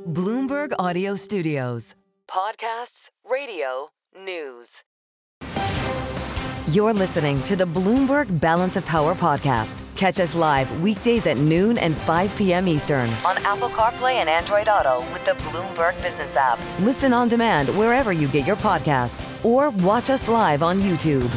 Bloomberg Audio Studios. Podcasts, radio, news. You're listening to the Bloomberg Balance of Power podcast. Catch us live weekdays at noon and 5 p.m. Eastern on Apple CarPlay and Android Auto with the Bloomberg Business app. Listen on demand wherever you get your podcasts or watch us live on YouTube.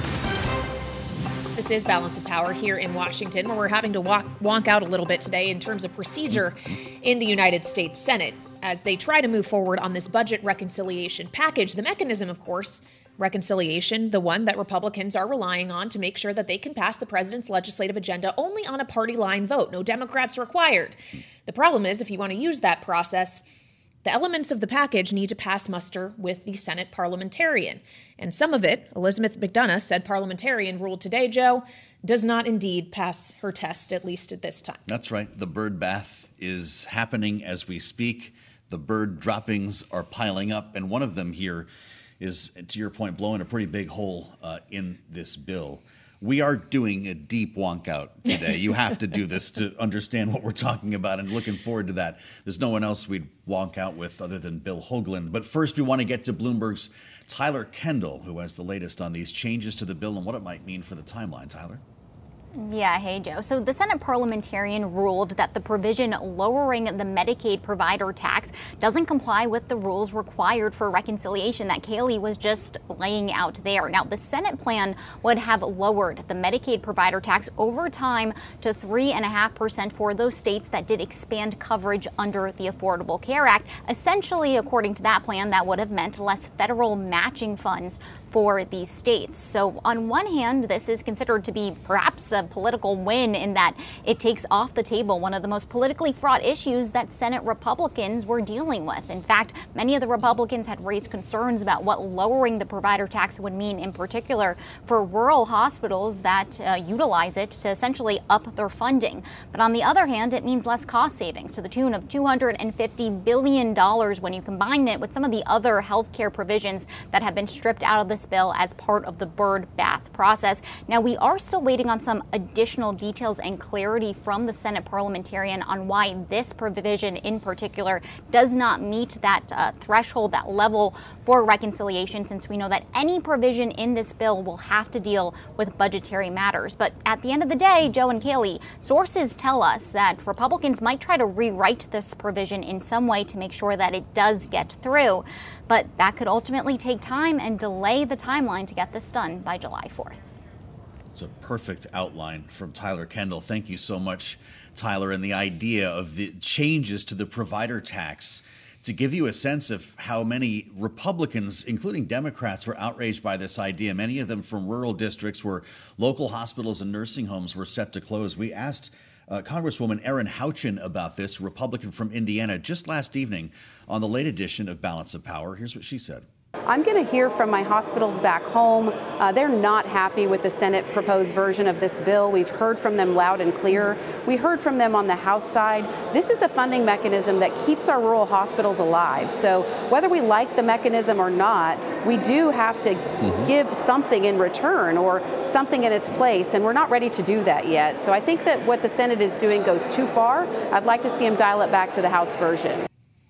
This is Balance of Power here in Washington, where we're having to wonk out a little bit today in terms of procedure in the United States Senate as they try to move forward on this budget reconciliation package. The mechanism, of course, reconciliation, the one that Republicans are relying on to make sure that they can pass the president's legislative agenda only on a party line vote. No Democrats required. The problem is, if you want to use that process, the elements of the package need to pass muster with the Senate parliamentarian. And some of it, Elizabeth McDonough, said parliamentarian, ruled today, Joe, does not indeed pass her test, at least at this time. That's right. The bird bath is happening as we speak. The bird droppings are piling up, and one of them here is, to your point, blowing a pretty big hole in this bill. We are doing a deep wonk out today. You have to do this to understand what we're talking about, and looking forward to that. There's no one else we'd wonk out with other than Bill Hoagland. But first, we want to get to Bloomberg's Tyler Kendall, who has the latest on these changes to the bill and what it might mean for the timeline. Tyler? Yeah, hey, Joe. So the Senate parliamentarian ruled that the provision lowering the Medicaid provider tax doesn't comply with the rules required for reconciliation that Kayleigh was just laying out there. Now, the Senate plan would have lowered the Medicaid provider tax over time to 3.5% for those states that did expand coverage under the Affordable Care Act. Essentially, according to that plan, that would have meant less federal matching funds for these states. So on one hand, this is considered to be perhaps a political win in that it takes off the table one of the most politically fraught issues that Senate Republicans were dealing with. In fact, many of the Republicans had raised concerns about what lowering the provider tax would mean, in particular for rural hospitals that utilize it to essentially up their funding. But on the other hand, it means less cost savings to the tune of $250 billion when you combine it with some of the other health care provisions that have been stripped out of this bill as part of the bird bath process. Now, we are still waiting on some additional details and clarity from the Senate parliamentarian on why this provision in particular does not meet that threshold, that level for reconciliation, since we know that any provision in this bill will have to deal with budgetary matters. But at the end of the day, Joe and Kayleigh, sources tell us that Republicans might try to rewrite this provision in some way to make sure that it does get through. But that could ultimately take time and delay the timeline to get this done by July 4th. It's a perfect outline from Tyler Kendall. Thank you so much, Tyler. And the idea of the changes to the provider tax, to give you a sense of how many Republicans, including Democrats, were outraged by this idea, many of them from rural districts where local hospitals and nursing homes were set to close. We asked Congresswoman Erin Houchin about this, Republican from Indiana, just last evening on the late edition of Balance of Power. Here's what she said. I'm going to hear from my hospitals back home. They're not happy with the Senate proposed version of this bill. We've heard from them loud and clear. We heard from them on the House side. This is a funding mechanism that keeps our rural hospitals alive. So whether we like the mechanism or not, we do have to give something in return or something in its place, and we're not ready to do that yet. So I think that what the Senate is doing goes too far. I'd like to see them dial it back to the House version.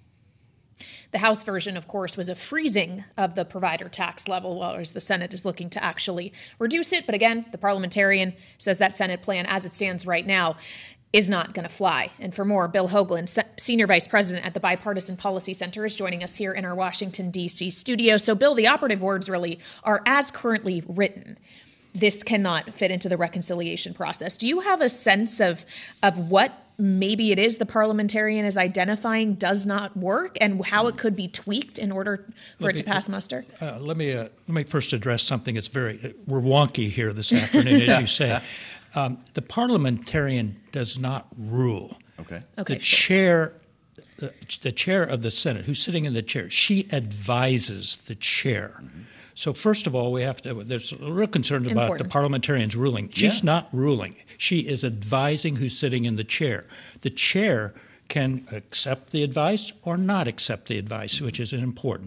The House version, of course, was a freezing of the provider tax level, whereas the Senate is looking to actually reduce it. But again, the parliamentarian says that Senate plan, as it stands right now, is not going to fly. And for more, Bill Hoagland, Senior Vice President at the Bipartisan Policy Center, is joining us here in our Washington, D.C. studio. So, Bill, the operative words really are as currently written. This cannot fit into the reconciliation process. Do you have a sense of what maybe it is the parliamentarian is identifying does not work and how it could be tweaked in order for it to pass muster? Let me first address something that's we're wonky here this afternoon, as you say. The parliamentarian does not rule. Okay. The chair of the Senate, who's sitting in the chair, she advises the chair. Mm-hmm. So first of all, there's real concerns about the parliamentarian's ruling. She's not ruling. She is advising who's sitting in the chair. The chair can accept the advice or not accept the advice, which is important.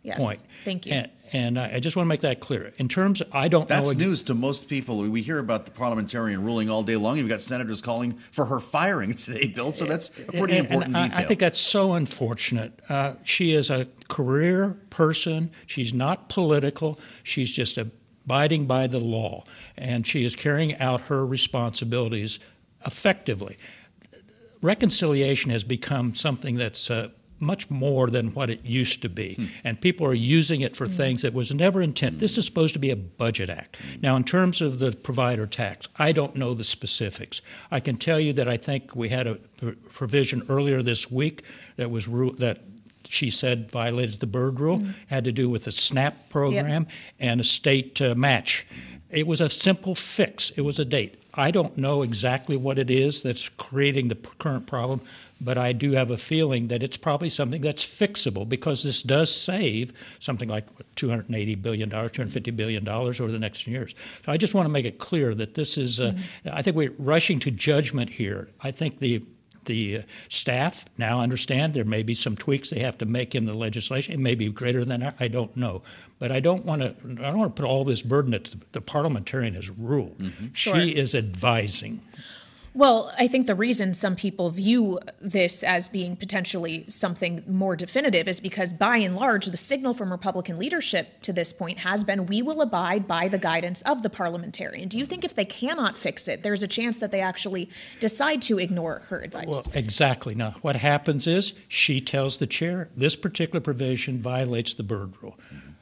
Yes. point. Thank you. And I just want to make that clear. In terms of, I don't know. That's news to most people. We hear about the parliamentarian ruling all day long. You've got senators calling for her firing today, Bill. So that's a pretty important detail. I think that's so unfortunate. She is a career person. She's not political. She's just abiding by the law. And she is carrying out her responsibilities effectively. Reconciliation has become something that's much more than what it used to be. And people are using it for things that was never intended. This is supposed to be a budget act. Now, in terms of the provider tax, I don't know the specifics. I can tell you that I think we had a provision earlier this week that she said violated the Byrd Rule, had to do with the SNAP program and a state match. It was a simple fix. It was a date. I don't know exactly what it is that's creating the current problem, but I do have a feeling that it's probably something that's fixable because this does save something like $280 billion, $250 billion over the next years. So I just want to make it clear that this is, I think we're rushing to judgment here. I think the staff now understand there may be some tweaks they have to make in the legislation. It may be greater than that. I don't know. But I don't want to put all this burden that the parliamentarian has ruled. Sure. She is advising. Well, I think the reason some people view this as being potentially something more definitive is because, by and large, the signal from Republican leadership to this point has been, we will abide by the guidance of the parliamentarian. Do you think if they cannot fix it, there's a chance that they actually decide to ignore her advice? Well, exactly. Now, what happens is she tells the chair, this particular provision violates the Byrd Rule.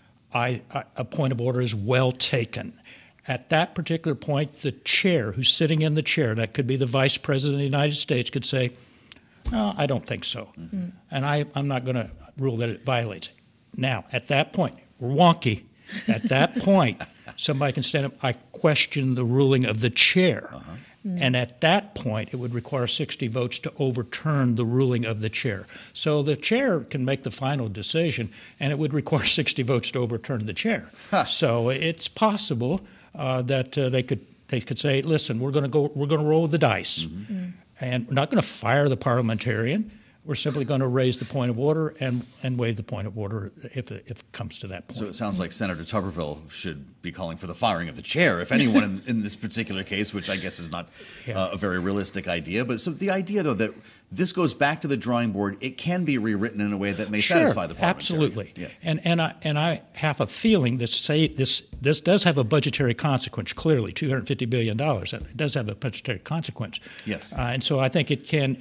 A point of order is well taken. At that particular point, the chair, who's sitting in the chair, that could be the vice president of the United States, could say, no, I don't think so. And I'm not going to rule that it violates it. Now, at that point, we're wonky. At that point, somebody can stand up, I question the ruling of the chair. And at that point, it would require 60 votes to overturn the ruling of the chair. So the chair can make the final decision, and it would require 60 votes to overturn the chair. So it's possible that they could say, listen, we're going to roll the dice, and we're not going to fire the parliamentarian. We're simply going to raise the point of order and waive the point of order if it comes to that point. So it sounds like Senator Tuberville should be calling for the firing of the chair, if anyone in this particular case, which I guess is not a very realistic idea. But so the idea, though, that this goes back to the drawing board, it can be rewritten in a way that may satisfy the parliamentarian. Absolutely. Yeah. And I have a feeling this does have a budgetary consequence, clearly, $250 billion. It does have a budgetary consequence. Yes. And so I think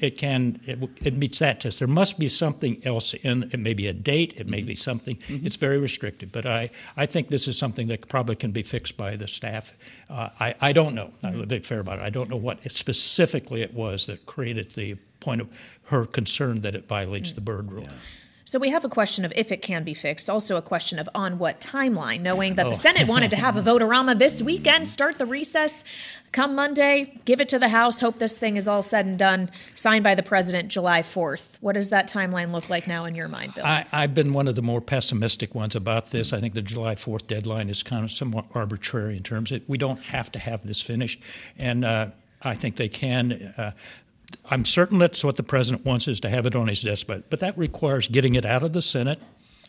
it meets that test. There must be something else it may be a date, it may be something. It's very restricted. But I think this is something that probably can be fixed by the staff. I don't know. I'm a bit fair about it. I don't know what specifically it was that created the point of her concern that it violates the Byrd Rule. So we have a question of if it can be fixed, also a question of on what timeline, knowing that the Senate wanted to have a vote-a-rama this weekend, start the recess, come Monday, give it to the House, hope this thing is all said and done, signed by the president July 4th. What does that timeline look like now in your mind, Bill? I've been one of the more pessimistic ones about this. I think the July 4th deadline is kind of somewhat arbitrary in terms of we don't have to have this finished. And I think they can. I'm certain that's what the president wants, is to have it on his desk, but that requires getting it out of the Senate,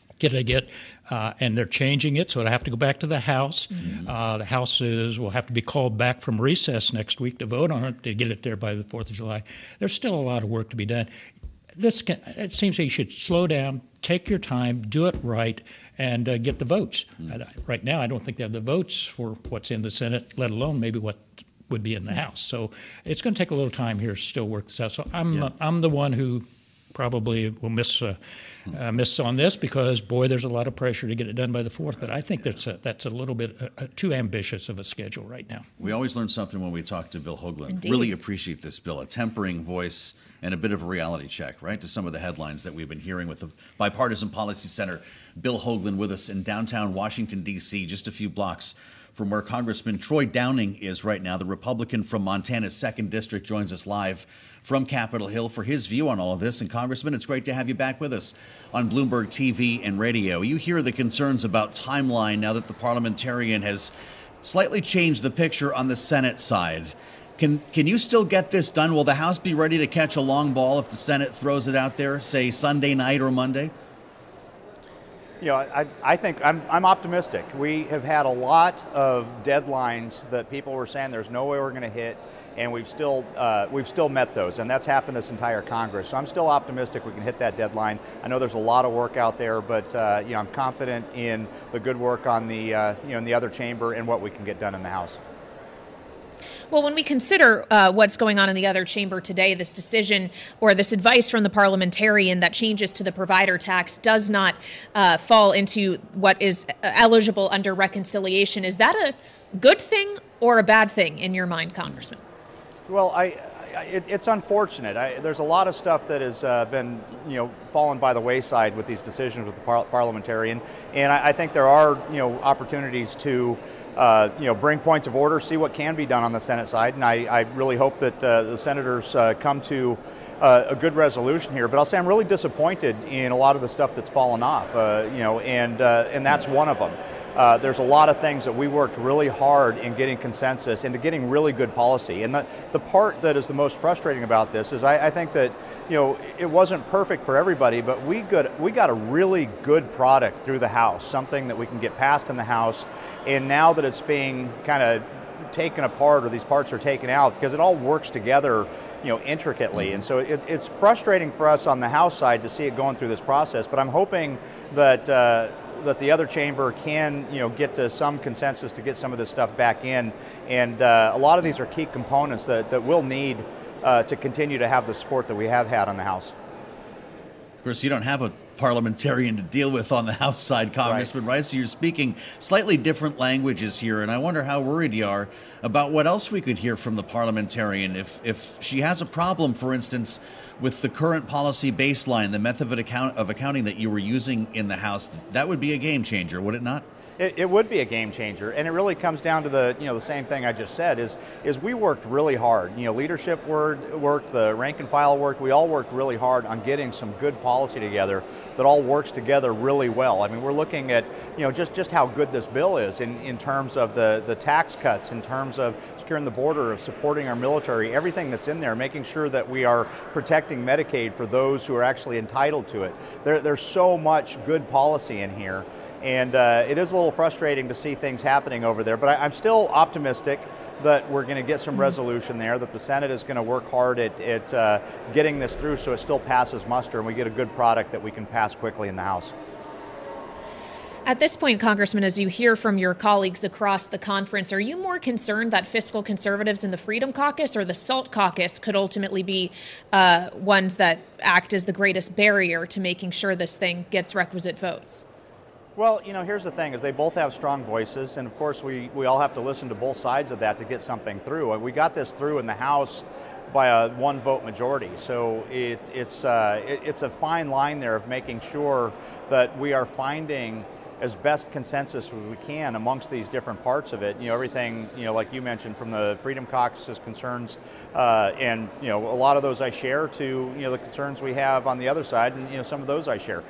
and they're changing it, so it'll have to go back to the House. The House will have to be called back from recess next week to vote on it, to get it there by the 4th of July. There's still a lot of work to be done. It seems that you should slow down, take your time, do it right, and get the votes. Right now, I don't think they have the votes for what's in the Senate, let alone maybe what would be in the House. So it's going to take a little time here to still work this out. So I'm the one who probably will miss on this because, boy, there's a lot of pressure to get it done by the 4th. But I think that's a little bit too ambitious of a schedule right now. We always learn something when we talk to Bill Hoagland. Indeed. Really appreciate this, Bill, a tempering voice and a bit of a reality check, right, to some of the headlines that we've been hearing with the Bipartisan Policy Center. Bill Hoagland with us in downtown Washington, D.C., just a few blocks from where Congressman Troy Downing is right now. The Republican from Montana's 2nd District joins us live from Capitol Hill for his view on all of this. And Congressman, it's great to have you back with us on Bloomberg TV and radio. You hear the concerns about timeline now that the parliamentarian has slightly changed the picture on the Senate side. Can you still get this done? Will the House be ready to catch a long ball if the Senate throws it out there, say Sunday night or Monday? I think I'm optimistic. We have had a lot of deadlines that people were saying there's no way we're going to hit, and we've still met those, and that's happened this entire Congress. So I'm still optimistic we can hit that deadline. I know there's a lot of work out there, but I'm confident in the good work on the in the other chamber and what we can get done in the House. Well, when we consider what's going on in the other chamber today, this decision or this advice from the parliamentarian that changes to the provider tax does not fall into what is eligible under reconciliation, is that a good thing or a bad thing in your mind, Congressman? Well, it's unfortunate. There's a lot of stuff that has been, fallen by the wayside with these decisions with the parliamentarian, and I think there are, opportunities to, bring points of order, see what can be done on the Senate side, and I really hope that the senators come to a good resolution here. But I'll say I'm really disappointed in a lot of the stuff that's fallen off, and that's one of them. There's a lot of things that we worked really hard in getting consensus and to getting really good policy. And the part that is the most frustrating about this is I think that, it wasn't perfect for everybody, but we got a really good product through the House, something that we can get passed in the House. And now that it's being kind of taken apart, or these parts are taken out, because it all works together, intricately. And so it's frustrating for us on the House side to see it going through this process, but I'm hoping that that the other chamber can, get to some consensus to get some of this stuff back in. And a lot of these are key components that we'll need to continue to have the support that we have had on the House. Of course, you don't have a parliamentarian to deal with on the House side, Congressman Rice. So you're speaking slightly different languages here, and I wonder how worried you are about what else we could hear from the parliamentarian if she has a problem, for instance, with the current policy baseline, the method of accounting that you were using in the House. That would be a game changer, would it not? It would be a game changer, and it really comes down to the same thing I just said. Is we worked really hard. Leadership worked, the rank and file worked. We all worked really hard on getting some good policy together that all works together really well. I mean, we're looking at just how good this bill is in terms of the tax cuts, in terms of securing the border, of supporting our military, everything that's in there, making sure that we are protecting Medicaid for those who are actually entitled to it. There's so much good policy in here. And it is a little frustrating to see things happening over there, but I'm still optimistic that we're going to get some resolution there, that the Senate is going to work hard at getting this through so it still passes muster and we get a good product that we can pass quickly in the House. At this point, Congressman, as you hear from your colleagues across the conference, are you more concerned that fiscal conservatives in the Freedom Caucus or the SALT Caucus could ultimately be ones that act as the greatest barrier to making sure this thing gets requisite votes? Well, here's the thing, is they both have strong voices, and of course we all have to listen to both sides of that to get something through. And we got this through in the House by a one-vote majority, so it's a fine line there of making sure that we are finding as best consensus as we can amongst these different parts of it. Everything, like you mentioned, from the Freedom Caucus's concerns, and a lot of those I share, to the concerns we have on the other side, and some of those I share.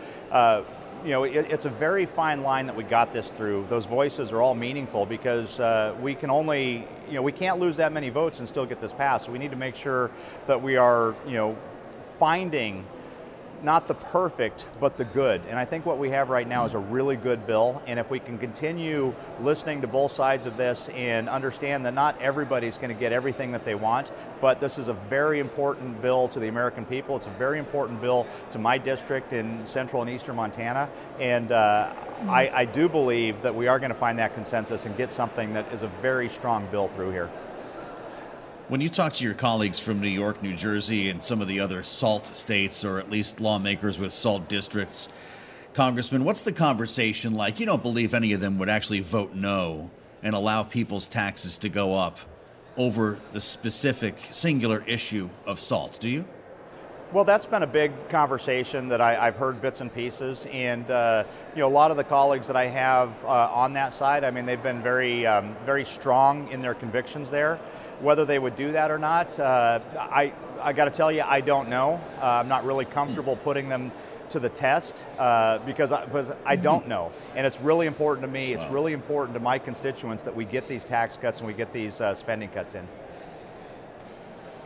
It's a very fine line that we got this through. Those voices are all meaningful because we can only, we can't lose that many votes and still get this passed. So we need to make sure that we are, finding not the perfect, but the good. And I think what we have right now is a really good bill. And if we can continue listening to both sides of this and understand that not everybody's going to get everything that they want, but this is a very important bill to the American people. It's a very important bill to my district in central and eastern Montana. And I do believe that we are going to find that consensus and get something that is a very strong bill through here. When you talk to your colleagues from New York, New Jersey, and some of the other SALT states, or at least lawmakers with SALT districts, Congressman, what's the conversation like? You don't believe any of them would actually vote no and allow people's taxes to go up over the specific singular issue of SALT, do you? Well, that's been a big conversation that I've heard bits and pieces, and a lot of the colleagues that I have on that side, I mean, they've been very, very strong in their convictions there. Whether they would do that or not, I got to tell you, I don't know. I'm not really comfortable putting them to the test because I don't know, and it's really important to me. It's really important to my constituents that we get these tax cuts and we get these spending cuts in.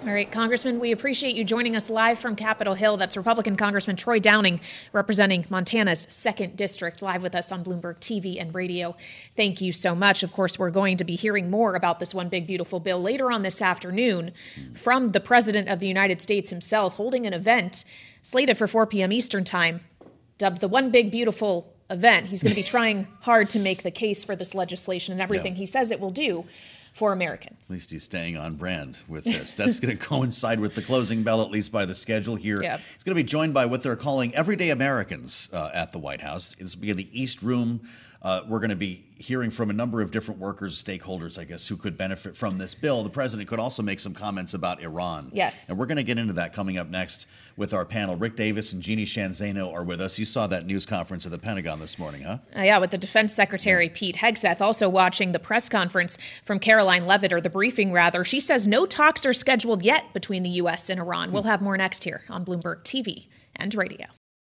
All right, Congressman, we appreciate you joining us live from Capitol Hill. That's Republican Congressman Troy Downing, representing Montana's 2nd District, live with us on Bloomberg TV and radio. Thank you so much. Of course, we're going to be hearing more about this one big, beautiful bill later on this afternoon from the President of the United States himself, holding an event slated for 4 p.m. Eastern time, dubbed the One Big, Beautiful Event. He's going to be trying hard to make the case for this legislation and everything he says it will do for Americans. At least he's staying on brand with this. That's going to coincide with the closing bell, at least by the schedule here. Yep. He's going to be joined by what they're calling everyday Americans at the White House. This will be in the East Room. We're going to be hearing from a number of different workers, stakeholders, I guess, who could benefit from this bill. The president could also make some comments about Iran. Yes. And we're going to get into that coming up next with our panel. Rick Davis and Jeannie Sheehan Zaino are with us. You saw that news conference at the Pentagon this morning, huh? Yeah, with the Defense Secretary Pete Hegseth also watching the press conference from Caroline Leavitt, or the briefing rather. She says no talks are scheduled yet between the U.S. and Iran. We'll have more next here on Bloomberg TV and radio.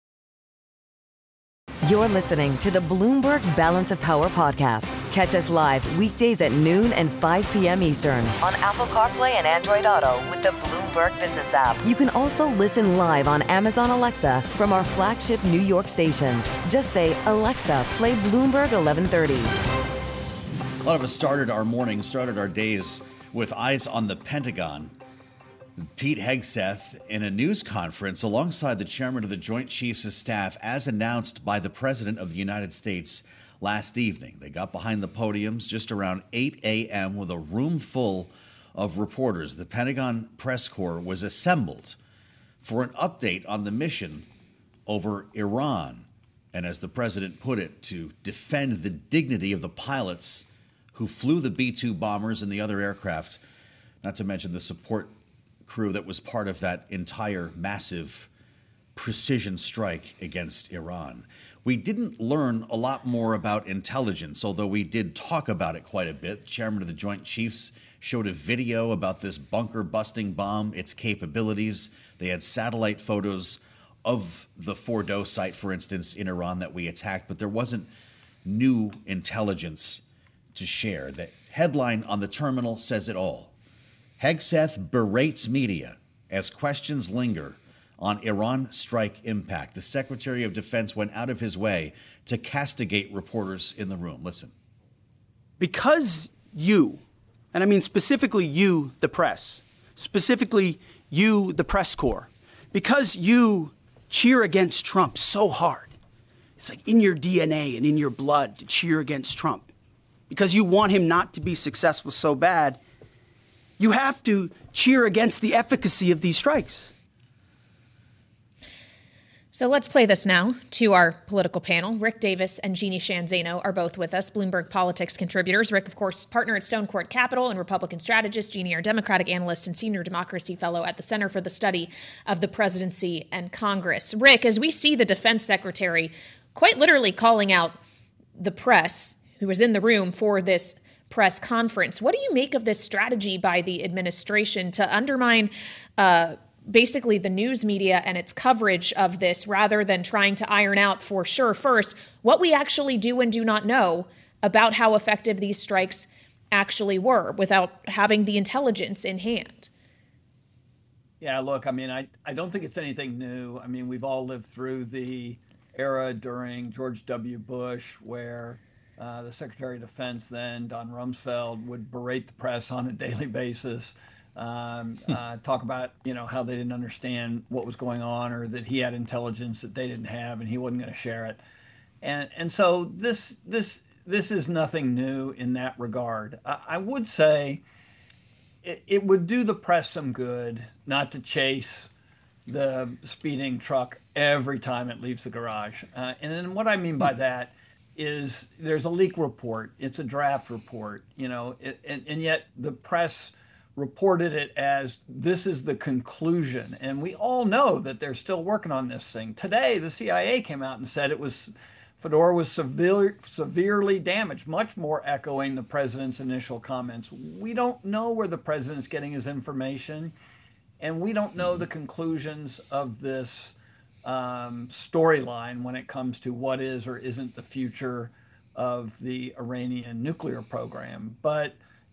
You're listening to the Bloomberg Balance of Power podcast. Catch us live weekdays at noon and 5 p.m. Eastern on Apple CarPlay and Android Auto with the Bloomberg Business app. You can also listen live on Amazon Alexa from our flagship New York station. Just say, Alexa, play Bloomberg 1130. A lot of us started our days with eyes on the Pentagon. Pete Hegseth in a news conference alongside the chairman of the Joint Chiefs of Staff, as announced by the President of the United States last evening. They got behind the podiums just around 8 a.m. with a room full of reporters. The Pentagon press corps was assembled for an update on the mission over Iran, and as the president put it, to defend the dignity of the pilots who flew the B-2 bombers and the other aircraft, not to mention the support crew that was part of that entire massive precision strike against Iran. We didn't learn a lot more about intelligence, although we did talk about it quite a bit. The chairman of the Joint Chiefs showed a video about this bunker-busting bomb, its capabilities. They had satellite photos of the Fordow site, for instance, in Iran that we attacked, but there wasn't new intelligence to share. The headline on the terminal says it all. Hegseth berates media as questions linger on Iran strike impact. The Secretary of Defense went out of his way to castigate reporters in the room. Listen. Because you, and I mean specifically you, the press, specifically you, the press corps, because you cheer against Trump so hard, it's like in your DNA and in your blood to cheer against Trump, because you want him not to be successful so bad, you have to cheer against the efficacy of these strikes. So let's play this now to our political panel. Rick Davis and Jeannie Sheehan Zaino are both with us, Bloomberg Politics contributors. Rick, of course, partner at Stone Court Capital and Republican strategist. Jeannie, our Democratic analyst and senior democracy fellow at the Center for the Study of the Presidency and Congress. Rick, as we see the defense secretary quite literally calling out the press who was in the room for this press conference, what do you make of this strategy by the administration to undermine basically the news media and its coverage of this, rather than trying to iron out for sure first what we actually do and do not know about how effective these strikes actually were without having the intelligence in hand? Yeah, look, I mean, I don't think it's anything new. I mean, we've all lived through the era during George W. Bush where the Secretary of Defense then, Don Rumsfeld, would berate the press on a daily basis, talk about, how they didn't understand what was going on, or that he had intelligence that they didn't have and he wasn't going to share it. And so this is nothing new in that regard. I would say it would do the press some good not to chase the speeding truck every time it leaves the garage. And then what I mean by that is there's a leak report. It's a draft report, and yet the press reported it as this is the conclusion. And we all know that they're still working on this thing. Today, the CIA came out and said Fedora was severely damaged, much more echoing the president's initial comments. We don't know where the president's getting his information, and we don't know the conclusions of this storyline when it comes to what is or isn't the future of the Iranian nuclear program. But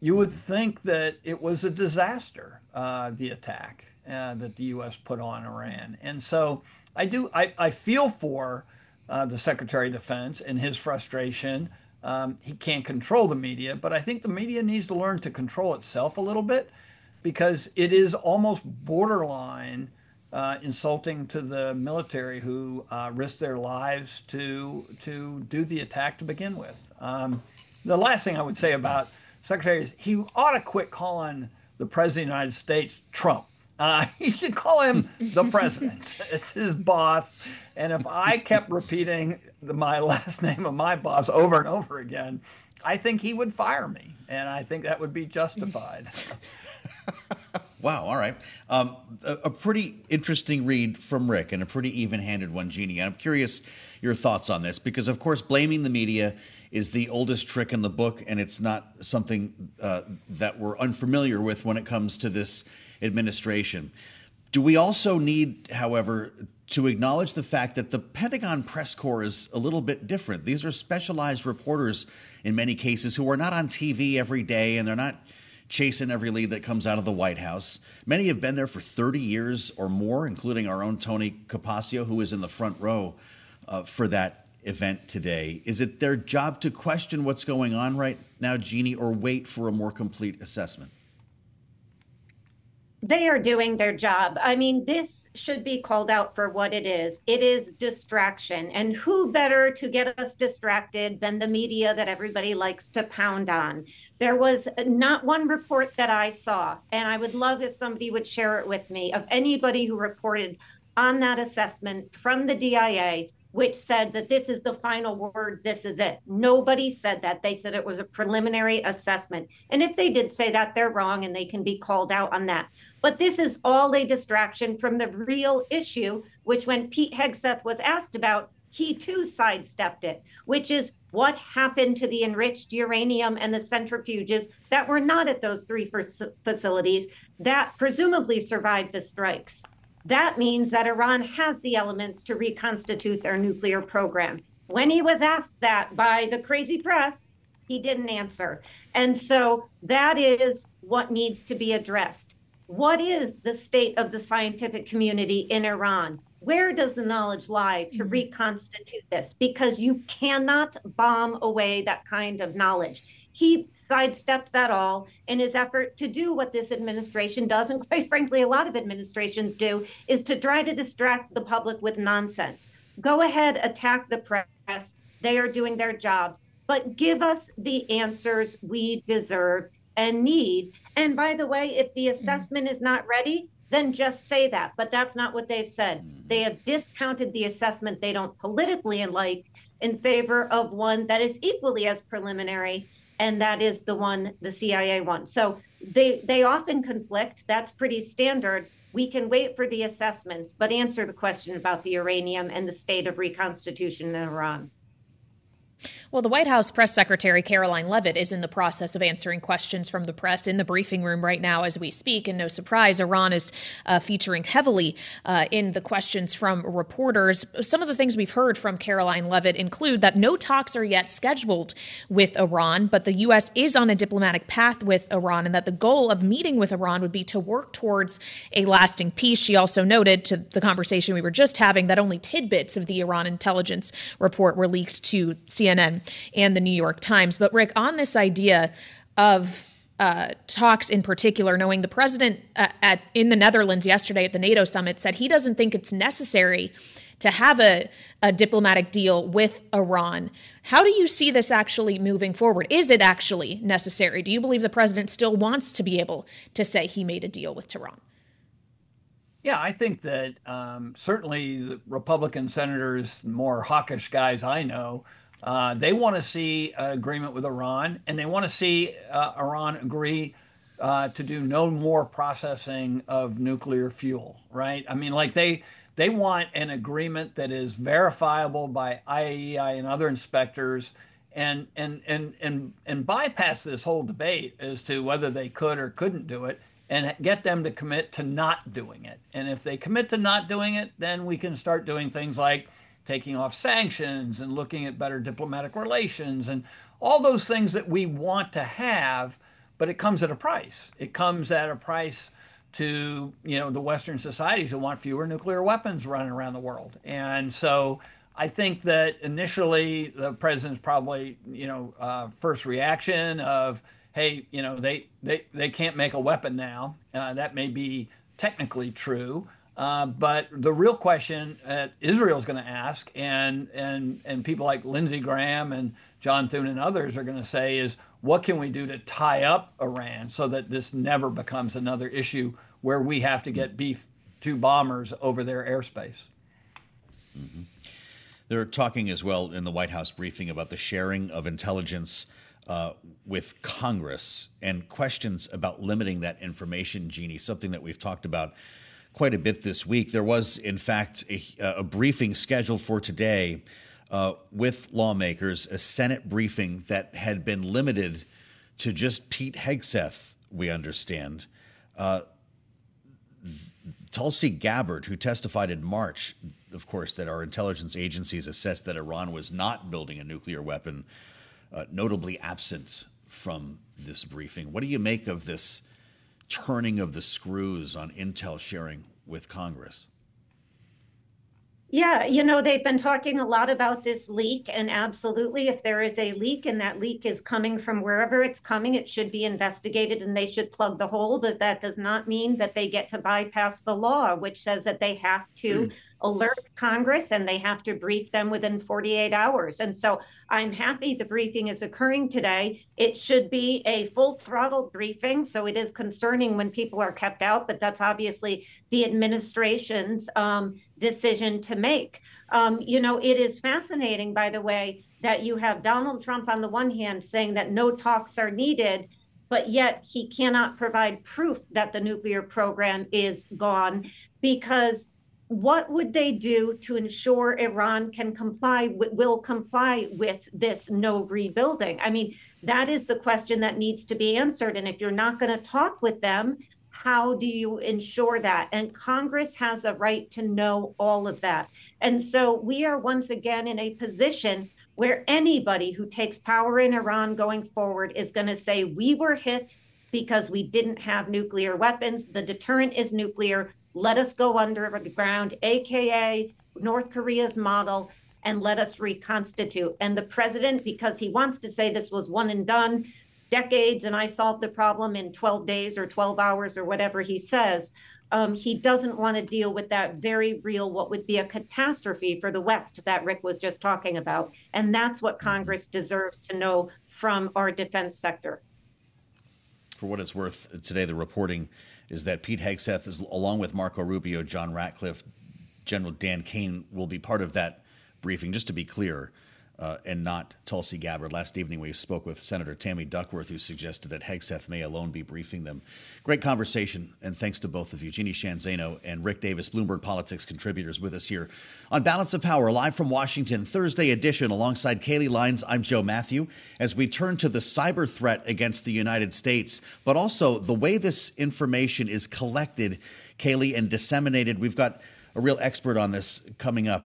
you would think that it was a disaster, the attack that the U.S. put on Iran. And so I feel for the Secretary of Defense and his frustration. He can't control the media, but I think the media needs to learn to control itself a little bit, because it is almost borderline insulting to the military who risked their lives to do the attack to begin with. The last thing I would say about Secretary is he ought to quit calling the President of the United States Trump. He should call him the President. It's his boss. And if I kept repeating my last name of my boss over and over again, I think he would fire me. And I think that would be justified. Wow. All right. A pretty interesting read from Rick, and a pretty even-handed one, Jeannie. And I'm curious your thoughts on this, because, of course, blaming the media is the oldest trick in the book, and it's not something that we're unfamiliar with when it comes to this administration. Do we also need, however, to acknowledge the fact that the Pentagon press corps is a little bit different? These are specialized reporters in many cases who are not on TV every day, and they're not chasing every lead that comes out of the White House. Many have been there for 30 years or more, including our own Tony Capaccio, who is in the front row for that event today. Is it their job to question what's going on right now, Jeannie, or wait for a more complete assessment? They are doing their job. I mean, this should be called out for what it is. It is distraction. And who better to get us distracted than the media that everybody likes to pound on? There was not one report that I saw, and I would love if somebody would share it with me, of anybody who reported on that assessment from the DIA, which said that this is the final word, this is it. Nobody said that. They said it was a preliminary assessment. And if they did say that, they're wrong and they can be called out on that. But this is all a distraction from the real issue, which when Pete Hegseth was asked about, he too sidestepped it, which is what happened to the enriched uranium and the centrifuges that were not at those three facilities that presumably survived the strikes. That means that Iran has the elements to reconstitute their nuclear program. When he was asked that by the crazy press, he didn't answer. And so that is what needs to be addressed. What is the state of the scientific community in Iran? Where does the knowledge lie to reconstitute this? Because you cannot bomb away that kind of knowledge. He sidestepped that all in his effort to do what this administration does, and quite frankly, a lot of administrations do, is to try to distract the public with nonsense. Go ahead, attack the press. They are doing their job, but give us the answers we deserve and need. And by the way, if the assessment is not ready, then just say that. But that's not what they've said. They have discounted the assessment they don't politically like in favor of one that is equally as preliminary, and that is the one the CIA wants. So they often conflict. That's pretty standard. We can wait for the assessments, but answer the question about the uranium and the state of reconstitution in Iran. Well, the White House press secretary, Karoline Leavitt, is in the process of answering questions from the press in the briefing room right now as we speak. And no surprise, Iran is featuring heavily in the questions from reporters. Some of the things we've heard from Karoline Leavitt include that no talks are yet scheduled with Iran, but the U.S. is on a diplomatic path with Iran, and that the goal of meeting with Iran would be to work towards a lasting peace. She also noted to the conversation we were just having that only tidbits of the Iran intelligence report were leaked to CNN and the New York Times. But Rick, on this idea of talks in particular, knowing the president in the Netherlands yesterday at the NATO summit said he doesn't think it's necessary to have a diplomatic deal with Iran. How do you see this actually moving forward? Is it actually necessary? Do you believe the president still wants to be able to say he made a deal with Tehran? Yeah, I think that certainly the Republican senators, more hawkish guys I know, they want to see an agreement with Iran, and they want to see Iran agree to do no more processing of nuclear fuel, right? I mean, like they want an agreement that is verifiable by IAEA and other inspectors, and bypass this whole debate as to whether they could or couldn't do it, and get them to commit to not doing it. And if they commit to not doing it, then we can start doing things like taking off sanctions and looking at better diplomatic relations and all those things that we want to have. but it comes at a price. It comes at a price to, the Western societies who want fewer nuclear weapons running around the world. And so I think that initially the president's probably, first reaction of, hey, they can't make a weapon now. That may be technically true. But the real question that Israel's going to ask, and people like Lindsey Graham and John Thune and others are going to say is, what can we do to tie up Iran so that this never becomes another issue where we have to get B-2 bombers over their airspace? Mm-hmm. They're talking as well in the White House briefing about the sharing of intelligence with Congress and questions about limiting that information, Jeannie, something that we've talked about quite a bit this week. There was, in fact, a briefing scheduled for today with lawmakers, a Senate briefing that had been limited to just Pete Hegseth, we understand. Tulsi Gabbard, who testified in March, of course, that our intelligence agencies assessed that Iran was not building a nuclear weapon, notably absent from this briefing. What do you make of this turning of the screws on intel sharing with Congress? Yeah, they've been talking a lot about this leak, and absolutely, if there is a leak and that leak is coming from wherever it's coming, it should be investigated and they should plug the hole. But that does not mean that they get to bypass the law, which says that they have to alert Congress and they have to brief them within 48 hours. And so I'm happy the briefing is occurring today. It should be a full throttle briefing. So it is concerning when people are kept out, but that's obviously the administration's decision to make. It is fascinating, by the way, that you have Donald Trump on the one hand saying that no talks are needed, but yet he cannot provide proof that the nuclear program is gone, because what would they do to ensure Iran will comply with this no rebuilding? I mean, that is the question that needs to be answered. And if you're not going to talk with them, how do you ensure that? And Congress has a right to know all of that. And so we are once again in a position where anybody who takes power in Iran going forward is going to say, we were hit because we didn't have nuclear weapons. The deterrent is nuclear. Let us go underground, AKA North Korea's model, and let us reconstitute. And the president, because he wants to say this was one and done, decades, and I solved the problem in 12 days or 12 hours or whatever he says, he doesn't want to deal with that very real, what would be a catastrophe for the West that Rick was just talking about. And that's what Congress deserves to know from our defense sector. For what it's worth, today the reporting is that Pete Hegseth, is, along with Marco Rubio, John Ratcliffe, General Dan Kane, will be part of that briefing, just to be clear, and not Tulsi Gabbard. Last evening we spoke with Senator Tammy Duckworth, who suggested that Hegseth may alone be briefing them. Great conversation, and thanks to both of you, Jeannie Sheehan Zaino and Rick Davis, Bloomberg Politics contributors, with us here on Balance of Power, live from Washington, Thursday edition, alongside Kaylee Lyons. I'm Joe Matthew, as we turn to the cyber threat against the United States, but also the way this information is collected, Kaylee, and disseminated. We've got a real expert on this coming up.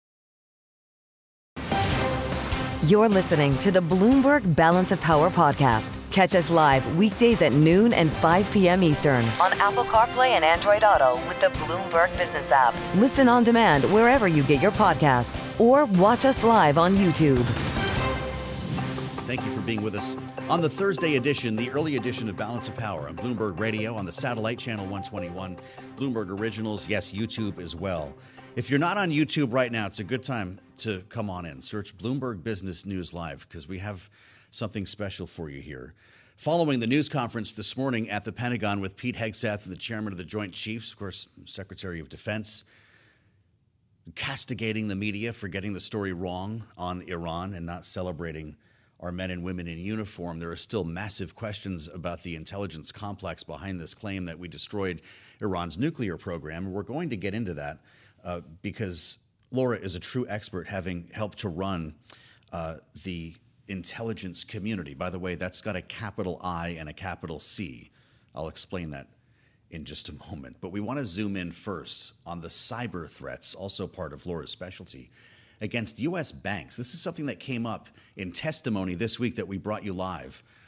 You're listening to the Bloomberg Balance of Power podcast. Catch us live weekdays at noon and 5 p.m. Eastern on Apple CarPlay and Android Auto with the Bloomberg Business app. Listen on demand wherever you get your podcasts, or watch us live on YouTube. Thank you for being with us on the Thursday edition, the early edition of Balance of Power on Bloomberg Radio, on the satellite channel 121, Bloomberg Originals, yes, YouTube as well. If you're not on YouTube right now, it's a good time to come on in. Search Bloomberg Business News Live, because we have something special for you here. Following the news conference this morning at the Pentagon with Pete Hegseth, the chairman of the Joint Chiefs, of course, Secretary of Defense, castigating the media for getting the story wrong on Iran and not celebrating our men and women in uniform, there are still massive questions about the intelligence complex behind this claim that we destroyed Iran's nuclear program. We're going to get into that. Because Laura is a true expert, having helped to run the intelligence community. By the way, that's got a capital I and a capital C. I'll explain that in just a moment. But we want to zoom in first on the cyber threats, also part of Laura's specialty, against U.S. banks. This is something that came up in testimony this week that we brought you live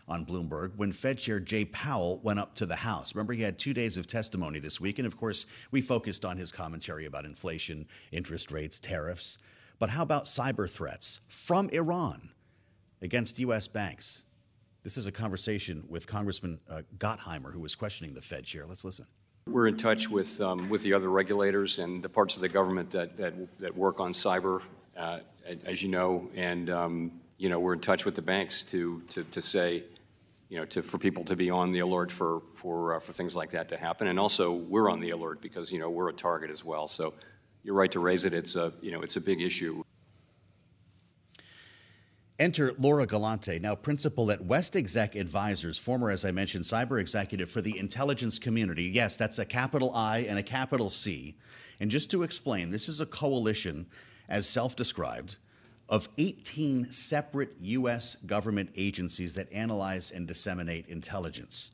on Bloomberg when Fed Chair Jay Powell went up to the House. Remember, he had 2 days of testimony this week, and of course, we focused on his commentary about inflation, interest rates, tariffs. But how about cyber threats from Iran against U.S. banks? This is a conversation with Congressman Gottheimer, who was questioning the Fed chair. Let's listen. We're in touch with the other regulators and the parts of the government that work on cyber, as you know, and we're in touch with the banks to say, for people to be on the alert for things like that to happen, and also we're on the alert because we're a target as well. So you're right to raise it. It's a big issue. Enter Laura Galante, now principal at West Exec Advisors, former, as I mentioned, cyber executive for the intelligence community. Yes, that's a capital I and a capital C. And just to explain, this is a coalition, as self-described, of 18 separate U.S. government agencies that analyze and disseminate intelligence.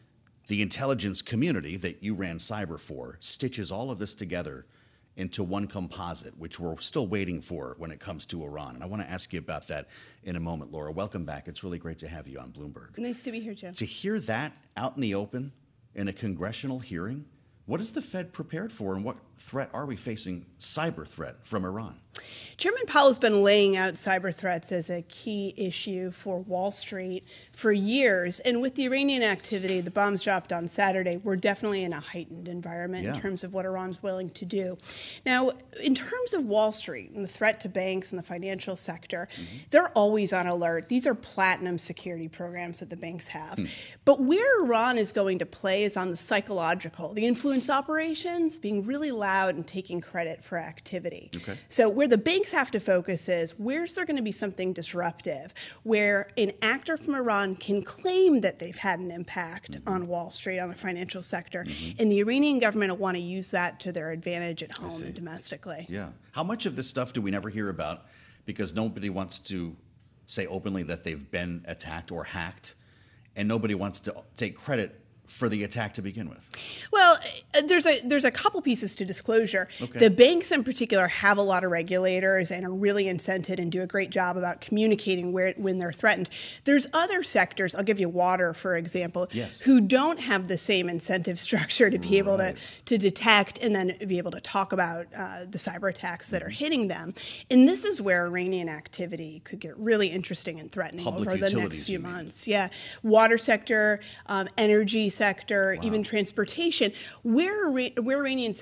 The intelligence community that you ran cyber for stitches all of this together into one composite, which we're still waiting for when it comes to Iran. And I want to ask you about that in a moment, Laura. Welcome back. It's really great to have you on Bloomberg. Nice to be here, Joe. To hear that out in the open in a congressional hearing, what is the Fed prepared for, and what threat are we facing, cyber threat, from Iran? Chairman Powell's been laying out cyber threats as a key issue for Wall Street for years. And with the Iranian activity, the bombs dropped on Saturday, we're definitely in a heightened environment in terms of what Iran's willing to do. Now, in terms of Wall Street and the threat to banks and the financial sector, they're always on alert. These are platinum security programs that the banks have. But where Iran is going to play is on the psychological, the influence operations, being really loud and taking credit for activity. So where the banks have to focus is, where's there going to be something disruptive, where an actor from Iran can claim that they've had an impact on Wall Street, on the financial sector, and the Iranian government will want to use that to their advantage at home and domestically. Yeah. How much of this stuff do we never hear about because nobody wants to say openly that they've been attacked or hacked, and nobody wants to take credit for the attack to begin with? Well, there's a couple pieces to disclosure. The banks in particular have a lot of regulators and are really incented and do a great job about communicating when they're threatened. There's other sectors, I'll give you water, for example, who don't have the same incentive structure to be able to detect and then be able to talk about the cyber attacks that are hitting them. And this is where Iranian activity could get really interesting and threatening over the next few months. Water sector, energy sector, even transportation. Where Iranian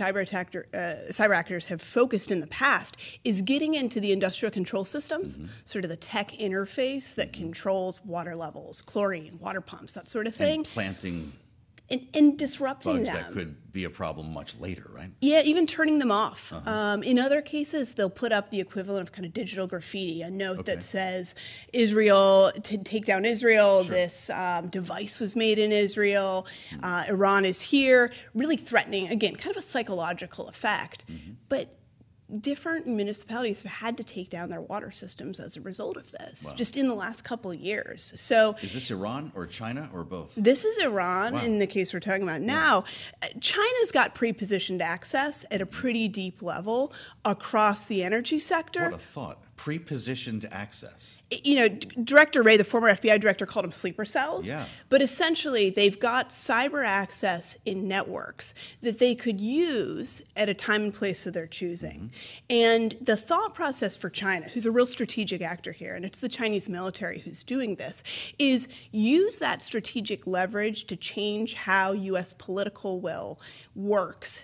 cyber actors have focused in the past is getting into the industrial control systems, sort of the tech interface that controls water levels, chlorine, water pumps, that sort of thing. And planting and disrupting bugs them. That could be a problem much later, right? Yeah, even turning them off. In other cases, they'll put up the equivalent of kind of digital graffiti, a note that says, Israel, to take down Israel, this device was made in Israel, Iran is here, really threatening, again, kind of a psychological effect. But different municipalities have had to take down their water systems as a result of this, just in the last couple of years. So, is this Iran or China or both? This is Iran in the case we're talking about now. China's got pre-positioned access at a pretty deep level across the energy sector. What a thought. Pre-positioned access. Director Wray, the former FBI director, called them sleeper cells. But essentially, they've got cyber access in networks that they could use at a time and place of their choosing. And the thought process for China, who's a real strategic actor here, and it's the Chinese military who's doing this, is use that strategic leverage to change how U.S. political will works.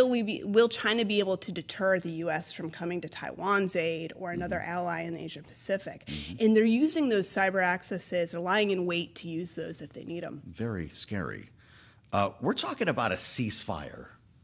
Will China be able to deter the U.S. from coming to Taiwan's aid or another ally in the Asia Pacific? And they're using those cyber accesses, they're lying in wait to use those if they need them. Very scary. We're talking about a ceasefire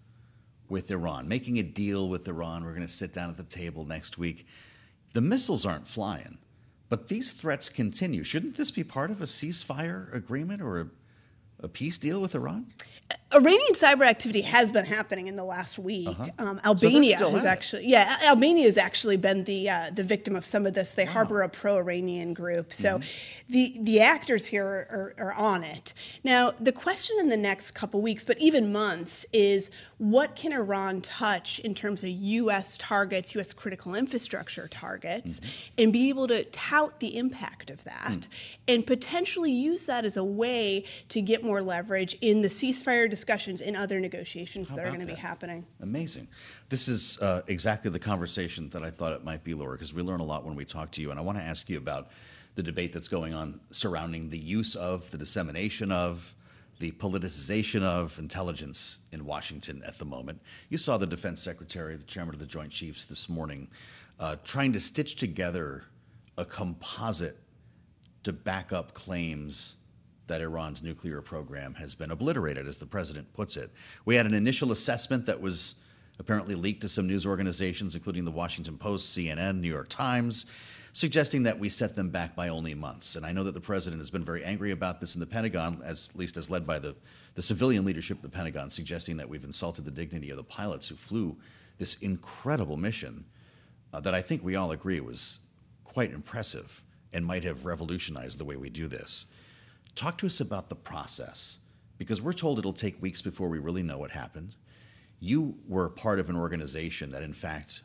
with Iran, making a deal with Iran. We're going to sit down at the table next week. The missiles aren't flying, but these threats continue. Shouldn't this be part of a ceasefire agreement or a peace deal with Iran? Iranian cyber activity has been happening in the last week. Albania has Albania has actually been the victim of some of this. They harbor a pro-Iranian group, so the actors here are on it. Now, the question in the next couple weeks, but even months, is what can Iran touch in terms of U.S. targets, U.S. critical infrastructure targets, and be able to tout the impact of that, and potentially use that as a way to get more leverage in the ceasefire discussions and other negotiations that are going to be happening. Amazing. This is exactly the conversation that I thought it might be, Laura, because we learn a lot when we talk to you. And I want to ask you about the debate that's going on surrounding the use of, the dissemination of, the politicization of intelligence in Washington at the moment. You saw the Defense Secretary, the Chairman of the Joint Chiefs this morning, trying to stitch together a composite to back up claims that Iran's nuclear program has been obliterated, as the president puts it. We had an initial assessment that was apparently leaked to some news organizations, including the Washington Post, CNN, New York Times, suggesting that we set them back by only months. And I know that the president has been very angry about this in the Pentagon, at least as led by the civilian leadership of the Pentagon, suggesting that we've insulted the dignity of the pilots who flew this incredible mission that I think we all agree was quite impressive and might have revolutionized the way we do this. Talk to us about the process, because we're told it'll take weeks before we really know what happened. You were part of an organization that, in fact,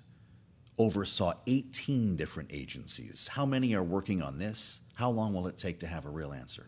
oversaw 18 different agencies. How many are working on this? How long will it take to have a real answer?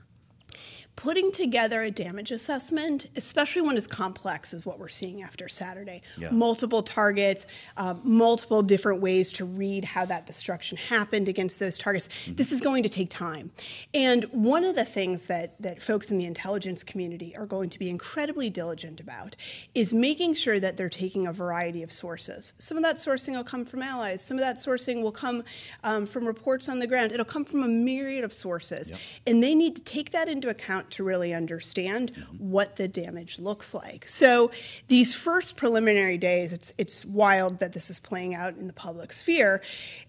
Putting together a damage assessment, especially one as complex as what we're seeing after Saturday, multiple targets, multiple different ways to read how that destruction happened against those targets, this is going to take time. And one of the things that folks in the intelligence community are going to be incredibly diligent about is making sure that they're taking a variety of sources. Some of that sourcing will come from allies. Some of that sourcing will come from reports on the ground. It'll come from a myriad of sources. And they need to take that into account to really understand what the damage looks like. So these first preliminary days, it's wild that this is playing out in the public sphere.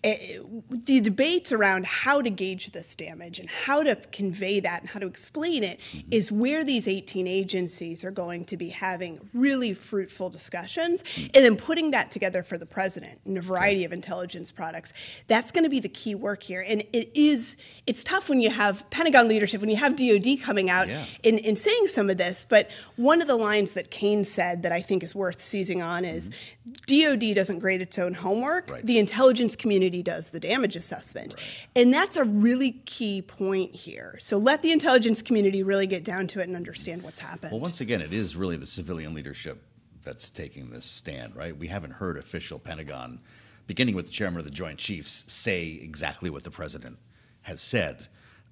The debates around how to gauge this damage and how to convey that and how to explain it is where these 18 agencies are going to be having really fruitful discussions, and then putting that together for the president in a variety of intelligence products. That's going to be the key work here. And it's tough when you have Pentagon leadership, when you have DOD coming out in saying some of this, but one of the lines that Kane said that I think is worth seizing on is DOD doesn't grade its own homework, the intelligence community does the damage assessment. And that's a really key point here. So let the intelligence community really get down to it and understand what's happened. Well, once again, it is really the civilian leadership that's taking this stand, right? We haven't heard official Pentagon, beginning with the Chairman of the Joint Chiefs, say exactly what the president has said.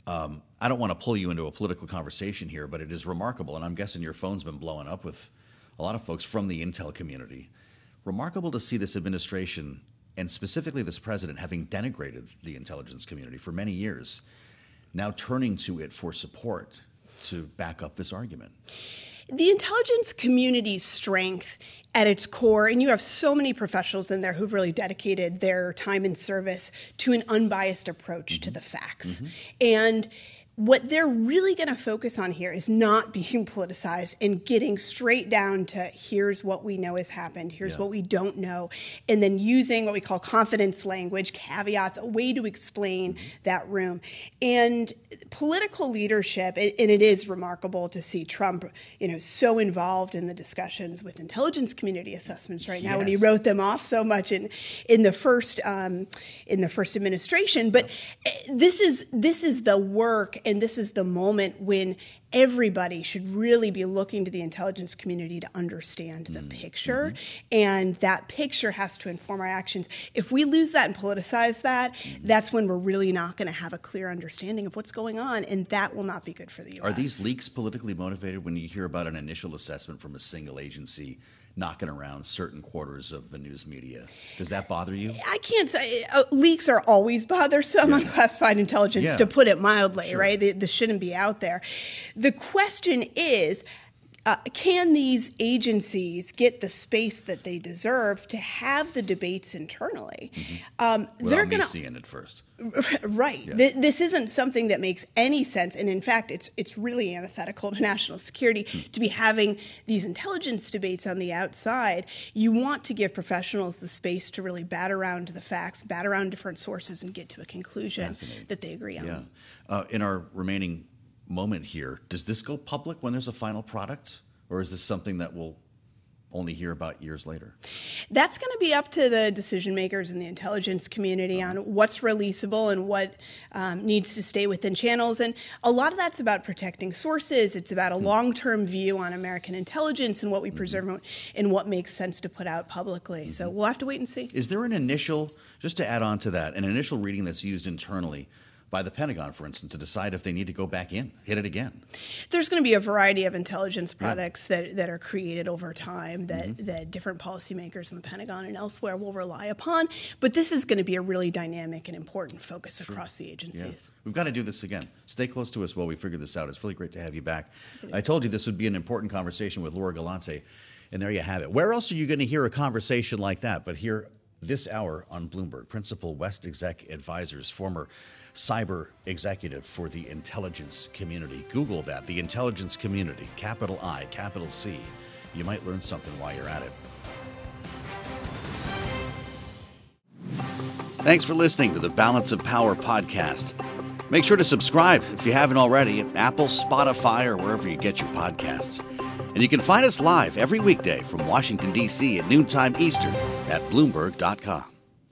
I don't want to pull you into a political conversation here, but it is remarkable, and I'm guessing your phone's been blowing up with a lot of folks from the intel community. Remarkable to see this administration, and specifically this president, having denigrated the intelligence community for many years, now turning to it for support to back up this argument. The intelligence community's strength at its core, and you have so many professionals in there who've really dedicated their time and service to an unbiased approach to the facts. And what they're really going to focus on here is not being politicized and getting straight down to here's what we know has happened, here's what we don't know, and then using what we call confidence language, caveats, a way to explain that room. And political leadership, and it is remarkable to see Trump, so involved in the discussions with intelligence community assessments right now when he wrote them off so much in the first administration. But this is the work. And this is the moment when everybody should really be looking to the intelligence community to understand the picture. And that picture has to inform our actions. If we lose that and politicize that, that's when we're really not going to have a clear understanding of what's going on. And that will not be good for the U.S. Are these leaks politically motivated when you hear about an initial assessment from a single agency knocking around certain quarters of the news media? Does that bother you? I can't say. Leaks are always bothersome on classified intelligence, to put it mildly, right? This shouldn't be out there. The question is, can these agencies get the space that they deserve to have the debates internally? Without me seeing it first. Right. Yeah. This isn't something that makes any sense. And in fact, it's really antithetical to national security to be having these intelligence debates on the outside. You want to give professionals the space to really bat around the facts, bat around different sources, and get to a conclusion that they agree on. Yeah. In our remaining moment here, does this go public when there's a final product? Or is this something that we'll only hear about years later? That's going to be up to the decision makers in the intelligence community on what's releasable and what needs to stay within channels. And a lot of that's about protecting sources. It's about a long-term view on American intelligence and what we preserve and what makes sense to put out publicly. So we'll have to wait and see. Is there an initial, just to add on to that, an initial reading that's used internally by the Pentagon, for instance, to decide if they need to go back in, hit it again? There's going to be a variety of intelligence products that are created over time that different policymakers in the Pentagon and elsewhere will rely upon. But this is going to be a really dynamic and important focus across the agencies. Yeah. We've got to do this again. Stay close to us while we figure this out. It's really great to have you back. I told you this would be an important conversation with Laura Galante, and there you have it. Where else are you going to hear a conversation like that but here this hour on Bloomberg? Principal West Exec Advisors, former cyber executive for the intelligence community. Google that, the intelligence community, capital I, capital C. You might learn something while you're at it. Thanks for listening to the Balance of Power podcast. Make sure to subscribe if you haven't already at Apple, Spotify, or wherever you get your podcasts. And you can find us live every weekday from Washington, D.C. at noontime Eastern at Bloomberg.com.